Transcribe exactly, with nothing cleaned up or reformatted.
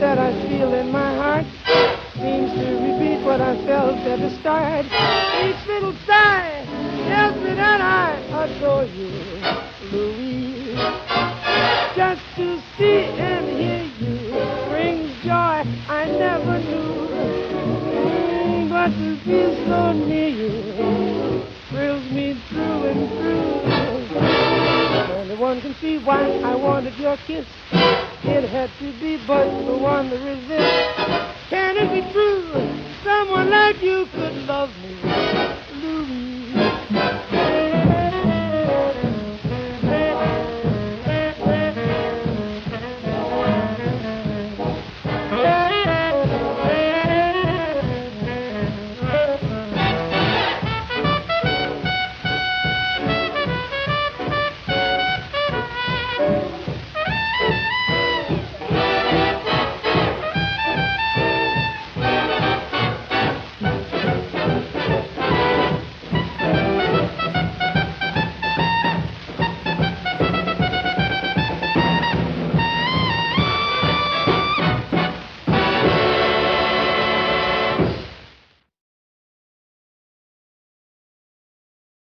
that I feel in my heart seems to repeat what I felt at the start. Each little sigh tells me that I adore you, Louise. Just to see and hear you brings joy I never knew. Mm, but to be so near you thrills me through and through. Only one can see why I wanted your kiss. It had to be but the one to resist. Can it be true? Someone like you could love me